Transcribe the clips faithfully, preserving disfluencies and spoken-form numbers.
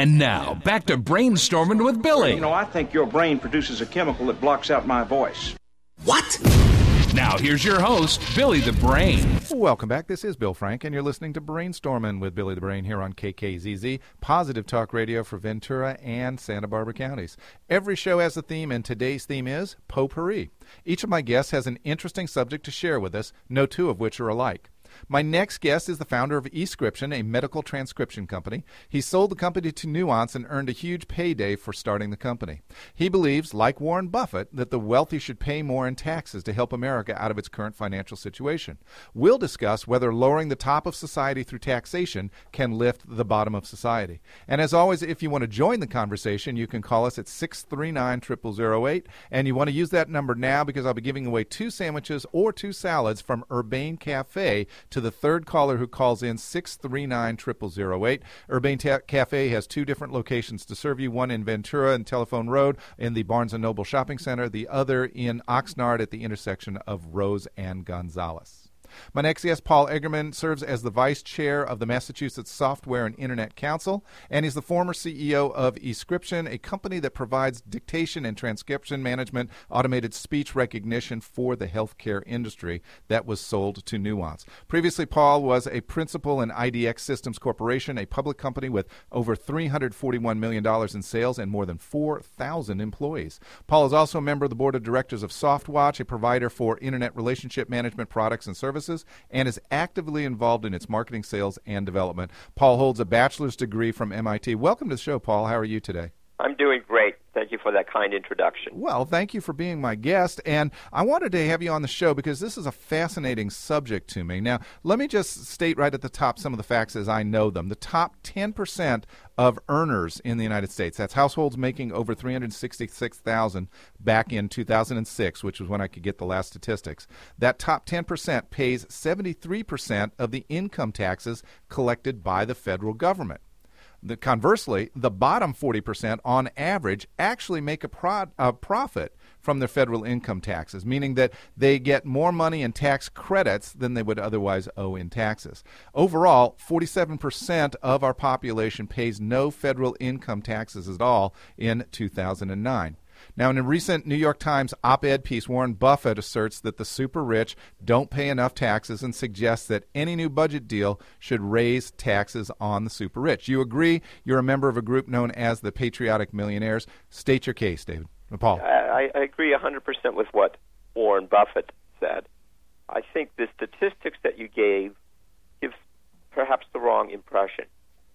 And now, back to Brainstorming with Billy. You know, I think your brain produces a chemical that blocks out my voice. What? Now, here's your host, Billy the Brain. Welcome back. This is Bill Frank, and you're listening to Brainstorming with Billy the Brain here on K K Z Z, positive talk radio for Ventura and Santa Barbara counties. Every show has a theme, and today's theme is potpourri. Each of my guests has an interesting subject to share with us, no two of which are alike. My next guest is the founder of eScription, a medical transcription company. He sold the company to Nuance and earned a huge payday for starting the company. He believes, like Warren Buffett, that the wealthy should pay more in taxes to help America out of its current financial situation. We'll discuss whether lowering the top of society through taxation can lift the bottom of society. And as always, if you want to join the conversation, you can call us at six three nine, zero zero zero eight. And you want to use that number now because I'll be giving away two sandwiches or two salads from Urbane Cafe to the third caller who calls in, six three nine, zero zero zero eight. Urbane Ta- Cafe has two different locations to serve you, one in Ventura and Telephone Road in the Barnes and Noble Shopping Center, the other in Oxnard at the intersection of Rose and Gonzales. My next guest, Paul Eggerman, serves as the vice chair of the Massachusetts Software and Internet Council, and he's the former C E O of eScription, a company that provides dictation and transcription management, automated speech recognition for the healthcare industry that was sold to Nuance. Previously, Paul was a principal in I D X Systems Corporation, a public company with over three hundred forty-one million dollars in sales and more than four thousand employees. Paul is also a member of the board of directors of SoftWatch, a provider for internet relationship management products and services, and is actively involved in its marketing, sales, and development. Paul holds a bachelor's degree from M I T. Welcome to the show, Paul. How are you today? I'm doing great. Thank you for that kind introduction. Well, thank you for being my guest, and I wanted to have you on the show because this is a fascinating subject to me. Now, let me just state right at the top some of the facts as I know them. The top ten percent of earners in the United States, that's households making over three hundred sixty-six thousand dollars back in two thousand six, which was when I could get the last statistics. That top ten percent pays seventy-three percent of the income taxes collected by the federal government. The, conversely, the bottom forty percent on average actually make a, pro, a profit from their federal income taxes, meaning that they get more money in tax credits than they would otherwise owe in taxes. Overall, forty-seven percent of our population pays no federal income taxes at all in two thousand nine. Now, in a recent New York Times op-ed piece, Warren Buffett asserts that the super rich don't pay enough taxes and suggests that any new budget deal should raise taxes on the super rich. You agree? You're a member of a group known as the Patriotic Millionaires. State your case, David. Paul. I, I agree one hundred percent with what Warren Buffett said. I think the statistics that you gave give perhaps the wrong impression.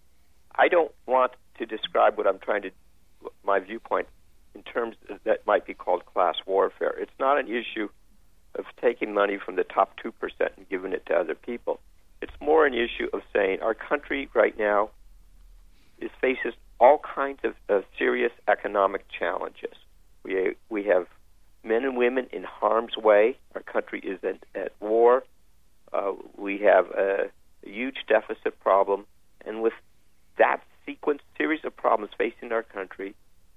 I don't want to describe what I'm trying to, my viewpoint, in terms that might be called class warfare. It's not an issue of taking money from the top two percent and giving it to other people. It's more an issue of saying our country right now is faces all kinds of, of serious economic challenges. We we have men and women in harm's way. Our country is at, at war. Uh, we have a, a huge deficit problem. And with that sequence, series of problems facing our country,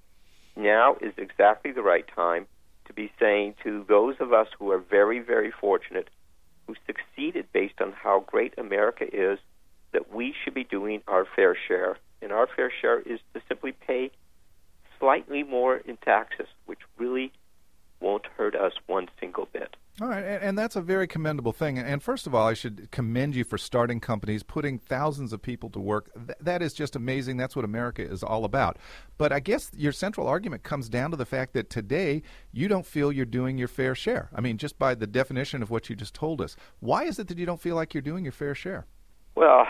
now is exactly the right time to be saying to those of us who are very, very fortunate, who succeeded based on how great America is, that we should be doing our fair share. And our fair share is to simply pay slightly more in taxes, which really won't hurt us one single bit. All right, and, and that's a very commendable thing. And first of all, I should commend you for starting companies, putting thousands of people to work. Th- that is just amazing. That's what America is all about. But I guess your central argument comes down to the fact that today you don't feel you're doing your fair share. I mean, just by the definition of what you just told us. Why is it that you don't feel like you're doing your fair share? Well,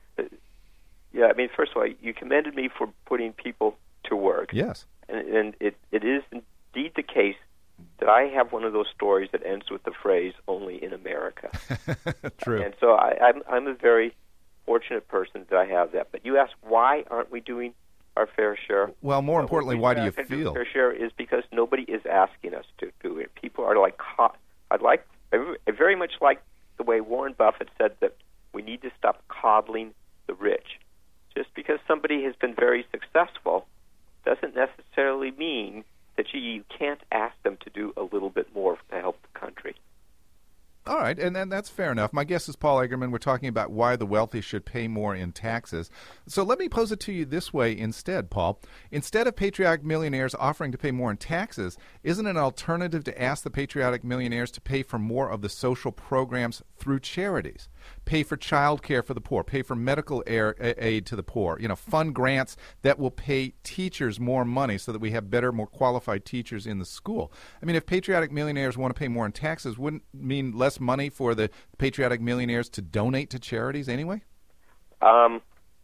yeah, I mean, first of all, you commended me for putting people to work. Yes. And, and it, it is indeed the case that I have one of those stories that ends with the phrase, only in America. True. And so I, I'm, I'm a very fortunate person that I have that. But you ask, why aren't we doing our fair share? Well, more importantly, why do you feel? Do fair share is because nobody is asking us to do it. People are like, I'd like, I very much like the way Warren Buffett said that we need to stop coddling the rich. Just because somebody has been very successful doesn't necessarily mean that you, you can't ask them to do a little bit more to help the country. All right, and, and that's fair enough. My guest is Paul Eggerman. We're talking about why the wealthy should pay more in taxes. So let me pose it to you this way instead, Paul. Instead of patriotic millionaires offering to pay more in taxes, isn't it an alternative to ask the patriotic millionaires to pay for more of the social programs through charities? Pay for child care for the poor, pay for medical air, aid to the poor, you know, fund grants that will pay teachers more money so that we have better, more qualified teachers in the school. I mean, if patriotic millionaires want to pay more in taxes, wouldn't it mean less money for the patriotic millionaires to donate to charities anyway? Um,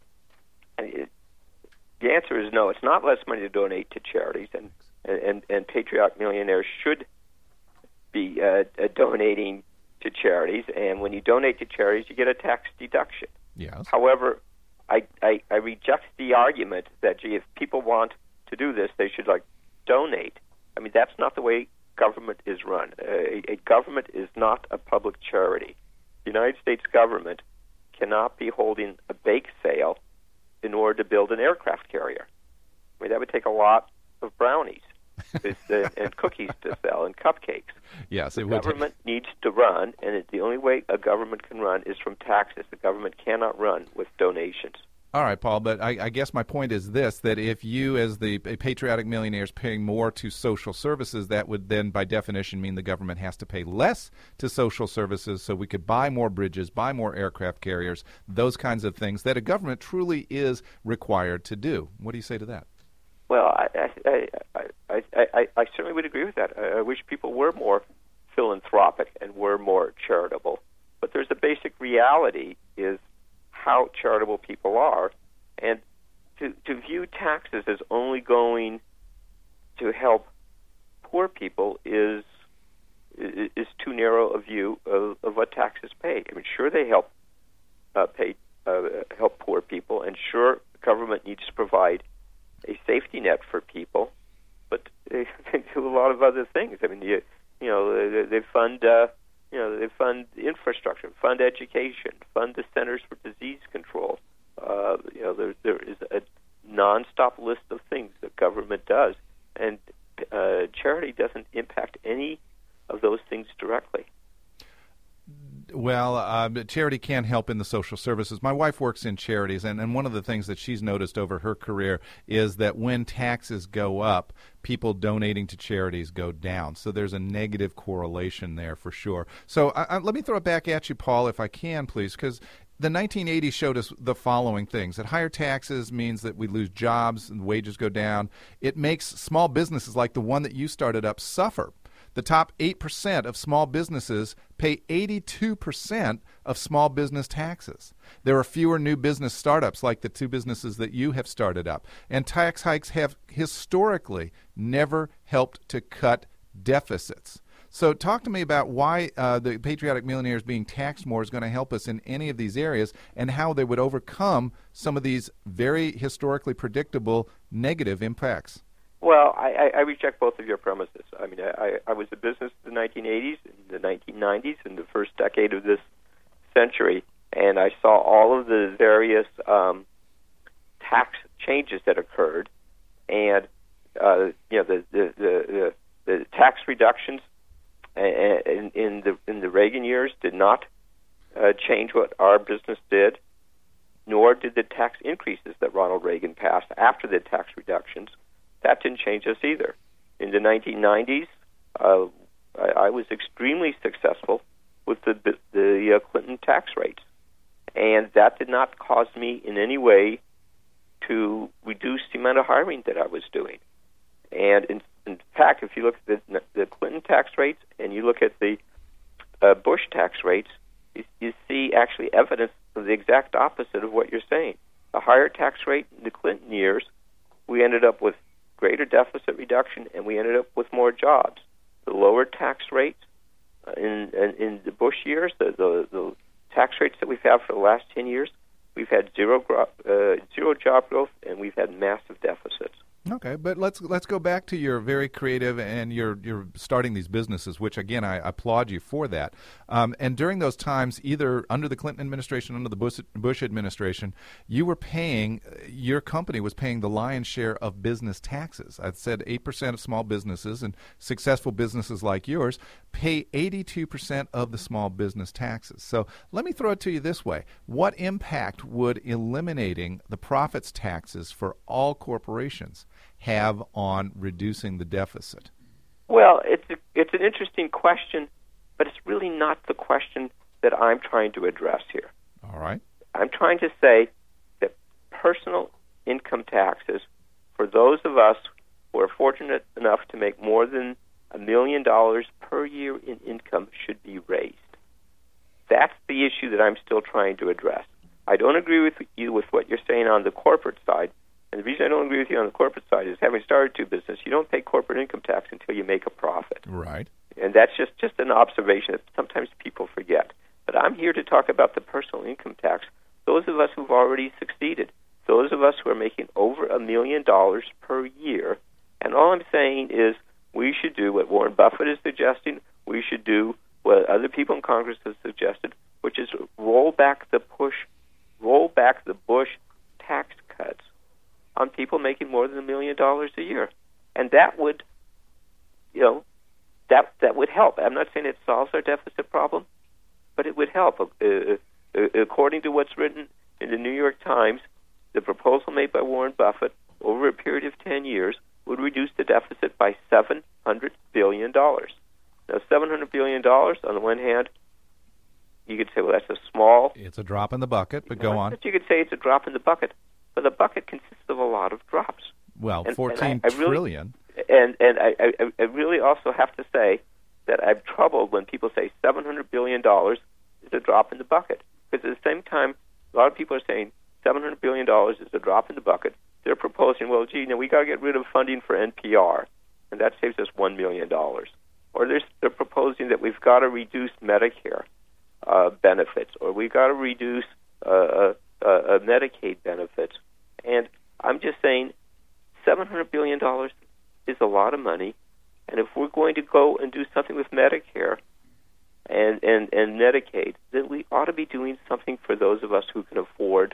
it, the answer is no. It's not less money to donate to charities, and and, and patriotic millionaires should be uh, uh, donating to charities, and when you donate to charities, you get a tax deduction. Yes. However, I, I, I reject the argument that, gee, if people want to do this, they should, like, donate. I mean, that's not the way government is run. A, a government is not a public charity. The United States government cannot be holding a bake sale in order to build an aircraft carrier. I mean, that would take a lot of brownies and cookies to sell and cupcakes. Yes, it the would. government take... needs to run, and it, the only way a government can run is from taxes. The government cannot run with donations. All right, Paul, but I, I guess my point is this, that if you, as the patriotic millionaires, paying more to social services, that would then, by definition, mean the government has to pay less to social services so we could buy more bridges, buy more aircraft carriers, those kinds of things that a government truly is required to do. What do you say to that? Well, I, I, I, I, I, I certainly would agree with that. I, I wish people were more philanthropic and were more charitable. But there's a basic reality is how charitable people are. And to, to view taxes as only going to help poor people is is too narrow a view of, of what taxes pay. I mean, sure, they help uh, pay uh, help poor people, and sure, the government needs to provide a safety net for people, but they, they do a lot of other things. I mean, you, you know, they, they fund, uh, you know, they fund infrastructure, fund education, fund the Centers for Disease Control. Uh, you know, there there is a nonstop list of things that government does, and uh, charity doesn't impact any of those things directly. Well, uh, charity can help in the social services. My wife works in charities, and, and one of the things that she's noticed over her career is that when taxes go up, people donating to charities go down. So there's a negative correlation there for sure. So I, I, let me throw it back at you, Paul, if I can, please, because the nineteen eighties showed us the following things. That higher taxes means that we lose jobs and wages go down. It makes small businesses like the one that you started up suffer. The top eight percent of small businesses pay eighty-two percent of small business taxes. There are fewer new business startups like the two businesses that you have started up. And tax hikes have historically never helped to cut deficits. So talk to me about why uh, the patriotic millionaires being taxed more is going to help us in any of these areas and how they would overcome some of these very historically predictable negative impacts. Well, I, I reject both of your premises. I mean, I, I was in business in the nineteen eighties, in the nineteen nineties, in the first decade of this century, and I saw all of the various um, tax changes that occurred, and uh, you know the the, the the the tax reductions in, in the in the Reagan years did not uh, change what our business did, nor did the tax increases that Ronald Reagan passed after the tax reductions. That didn't change us either. In the nineteen nineties, uh, I, I was extremely successful with the the uh, Clinton tax rates, and that did not cause me in any way to reduce the amount of hiring that I was doing. And in, in fact, if you look at the, the Clinton tax rates and you look at the uh, Bush tax rates, you, you see actually evidence of the exact opposite of what you're saying. A higher tax rate in the Clinton years, we ended up with greater deficit reduction, and we ended up with more jobs. The lower tax rates uh, in, in in the Bush years, the, the the tax rates that we've had for the last ten years, we've had zero gro- uh, zero job growth, and we've had massive deficits. Okay, but let's let's go back to your very creative and you're you're starting these businesses, which again I applaud you for that. Um, and during those times, either under the Clinton administration, under the Bush, Bush administration, you were paying your company was paying the lion's share of business taxes. I said eight percent of small businesses and successful businesses like yours pay eighty-two percent of the small business taxes. So let me throw it to you this way: what impact would eliminating the profits taxes for all corporations have on reducing the deficit? Well, it's a, it's an interesting question, but it's really not the question that I'm trying to address here. All right. I'm trying to say that personal income taxes for those of us who are fortunate enough to make more than a million dollars per year in income should be raised. That's the issue that I'm still trying to address. I don't agree with you with what you're saying on the corporate side. And the reason I don't agree with you on the corporate side is, having started two businesses, you don't pay corporate income tax until you make a profit. Right. And that's just, just an observation that sometimes people forget. But I'm here to talk about the personal income tax. Those of us who've already succeeded, those of us who are making over a million dollars per year, and all I'm saying is we should do what Warren Buffett is suggesting. We should do what other people in Congress have suggested, which is roll back the push, roll back the Bush tax cuts on people making more than a million dollars a year, and that would, you know, that that would help. I'm not saying it solves our deficit problem, but it would help. Uh, uh, according to what's written in the New York Times, the proposal made by Warren Buffett over a period of ten years would reduce the deficit by seven hundred billion dollars. Now, seven hundred billion dollars, on the one hand, you could say, well, that's a small... It's a drop in the bucket, but go on. But you could say it's a drop in the bucket. But the bucket consists of a lot of drops. Well, and, fourteen and I, I really, trillion. And and I, I, I really also have to say that I'm troubled when people say seven hundred billion dollars is a drop in the bucket. Because at the same time, a lot of people are saying seven hundred billion dollars is a drop in the bucket. They're proposing, well, gee, now we got to get rid of funding for N P R, and that saves us one million dollars. Or they're, they're proposing that we've got to reduce Medicare uh, benefits, or we've got to reduce uh, uh, uh, Medicaid benefits. And I'm just saying seven hundred billion dollars is a lot of money, and if we're going to go and do something with Medicare and, and, and Medicaid, then we ought to be doing something for those of us who can afford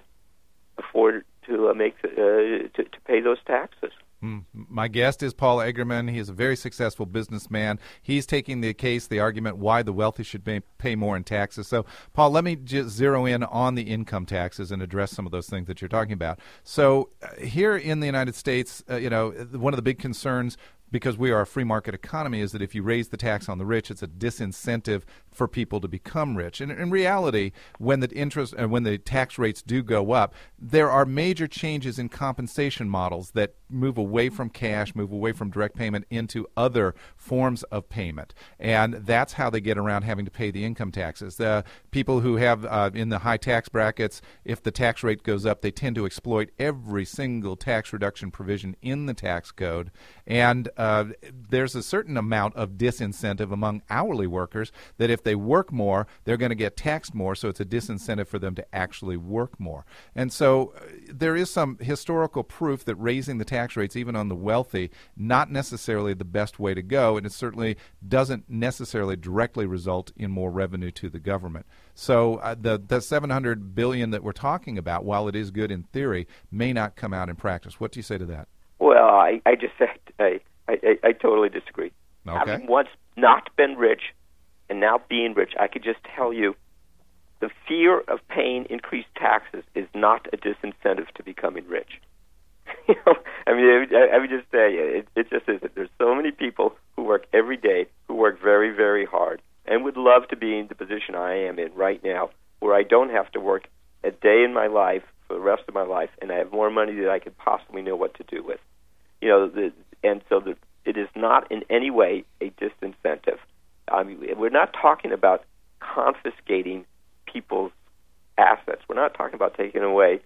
afford to uh, make uh, to, to pay those taxes. Mm. My guest is Paul Eggerman. He is a very successful businessman. He's taking the case, the argument why the wealthy should pay, pay more in taxes. So, Paul, let me just zero in on the income taxes and address some of those things that you're talking about. So, uh, here in the United States, uh, you know, one of the big concerns, because we are a free market economy, is that if you raise the tax on the rich, it's a disincentive for people to become rich. And in reality, when the interest and uh, when the tax rates do go up, there are major changes in compensation models that move away from cash, move away from direct payment into other forms of payment. And that's how they get around having to pay the income taxes. The people who have uh, in the high tax brackets, if the tax rate goes up, they tend to exploit every single tax reduction provision in the tax code. And uh, there's a certain amount of disincentive among hourly workers that if they work more, they're going to get taxed more, so it's a disincentive for them to actually work more. And so uh, there is some historical proof that raising the tax rates, even on the wealthy, not necessarily the best way to go, and it certainly doesn't necessarily directly result in more revenue to the government. So uh, the, the seven hundred billion dollars that we're talking about, while it is good in theory, may not come out in practice. What do you say to that? Well, I, I just said I, I, I totally disagree. Okay. Having once not been rich and now being rich, I could just tell you the fear of paying increased taxes is not a disincentive to becoming rich. you know, I mean, I, I would just say it, it just isn't. There's so many people who work every day, who work very, very hard, and would love to be in the position I am in right now, where I don't have to work a day in my life for the rest of my life, and I have more money than I could possibly know what to do with. You know, the, and so the, it is not in any way a disincentive. I mean, we're not talking about confiscating people's assets. We're not talking about taking away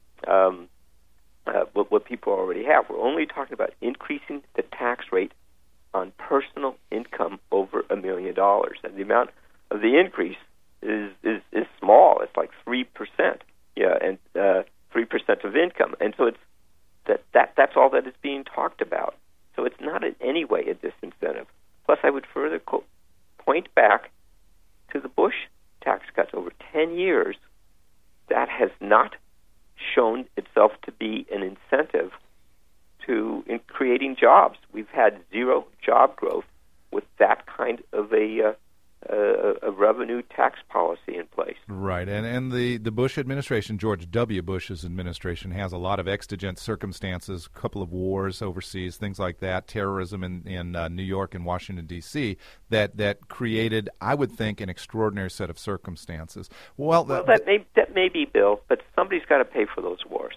um, uh, what, what people already have. We're only talking about increasing the tax rate on personal income over a million dollars. And the amount of the increase is, is, is small. It's like three percent. Yeah, and uh, three percent of income. And so it's that, that that's all that is being talked about. So it's not in any way a disincentive. Plus, I would further co- point back to the Bush tax cuts over ten years. That has not shown itself to be an incentive to in creating jobs. We've had zero job growth with that kind of a uh, uh, a revenue tax policy in place. Right, and and the, the Bush administration, George W. Bush's administration, has a lot of exigent circumstances, a couple of wars overseas, things like that, terrorism in, in uh, New York and Washington, D C, that, that created, I would think, an extraordinary set of circumstances. Well, well that, that, may, that may be, Bill, but somebody's got to pay for those wars.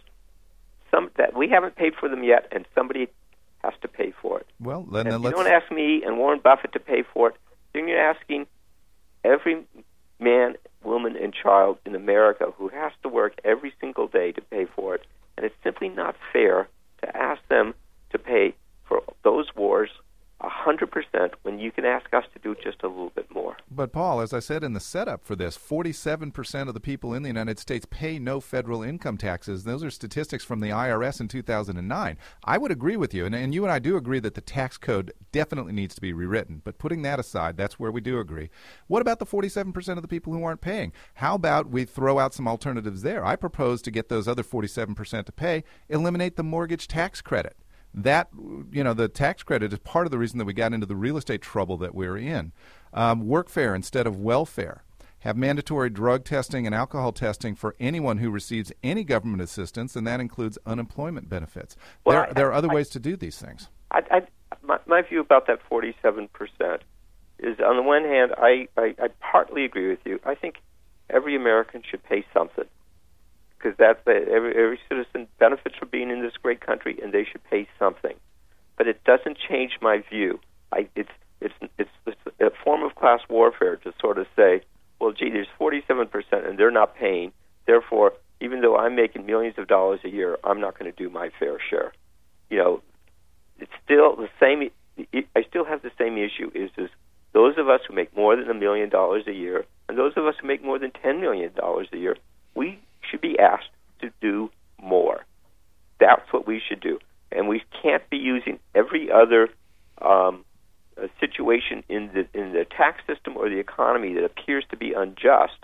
Some that we haven't paid for them yet, and somebody has to pay for it. Well, then, and then if let's... you don't ask me and Warren Buffett to pay for it, then you're asking every man, woman, and child in America who has to work every single day to pay for it. And it's simply not fair to ask them to pay for those wars one hundred percent when you can ask us to do just a little bit more. But, Paul, as I said in the setup for this, forty-seven percent of the people in the United States pay no federal income taxes. Those are statistics from the I R S in two thousand nine. I would agree with you, and, and you and I do agree that the tax code definitely needs to be rewritten. But putting that aside, that's where we do agree. What about the forty-seven percent of the people who aren't paying? How about we throw out some alternatives there? I propose to get those other forty-seven percent to pay, eliminate the mortgage tax credit. That, you know, the tax credit is part of the reason that we got into the real estate trouble that we're in. Um, workfare instead of welfare. Have mandatory drug testing and alcohol testing for anyone who receives any government assistance, and that includes unemployment benefits. Well, there, I, there are other I, ways to do these things. I, I, my, my view about that forty-seven percent is, on the one hand, I, I, I partly agree with you. I think every American should pay something, because that's every, every citizen benefits from being in this great country, and they should pay something. But it doesn't change my view. I, it's, it's it's it's a form of class warfare to sort of say, well, gee, there's forty-seven percent, and they're not paying. Therefore, even though I'm making millions of dollars a year, I'm not going to do my fair share. You know, it's still the same. I still have the same issue. Is is those of us who make more than a million dollars a year, and those of us who make more than ten million dollars a year, we should be asked to do more. That's what we should do. And we can't be using every other um, uh, situation in the in the tax system or the economy that appears to be unjust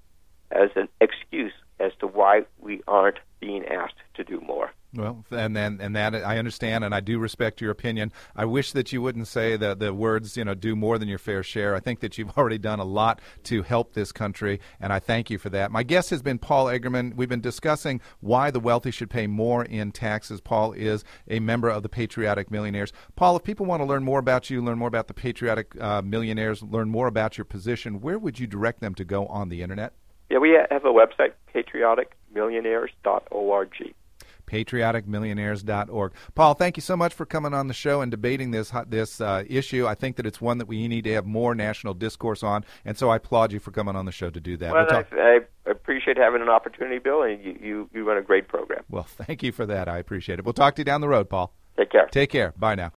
as an excuse as to why we aren't being asked to do more. Well, and then and that I understand, and I do respect your opinion. I wish that you wouldn't say the the words, you know, do more than your fair share. I think that you've already done a lot to help this country, and I thank you for that. My guest has been Paul Eggerman. We've been discussing why the wealthy should pay more in taxes. Paul is a member of the Patriotic Millionaires. Paul, if people want to learn more about you, learn more about the Patriotic uh, Millionaires, learn more about your position, where would you direct them to go on the Internet? Yeah, we have a website, patriotic millionaires dot org. patriotic millionaires dot org. Paul, thank you so much for coming on the show and debating this this uh, issue. I think that it's one that we need to have more national discourse on, and so I applaud you for coming on the show to do that. Well, we'll I, I appreciate having an opportunity, Bill, and you, you, you run a great program. Well, thank you for that. I appreciate it. We'll talk to you down the road, Paul. Take care. Take care. Bye now.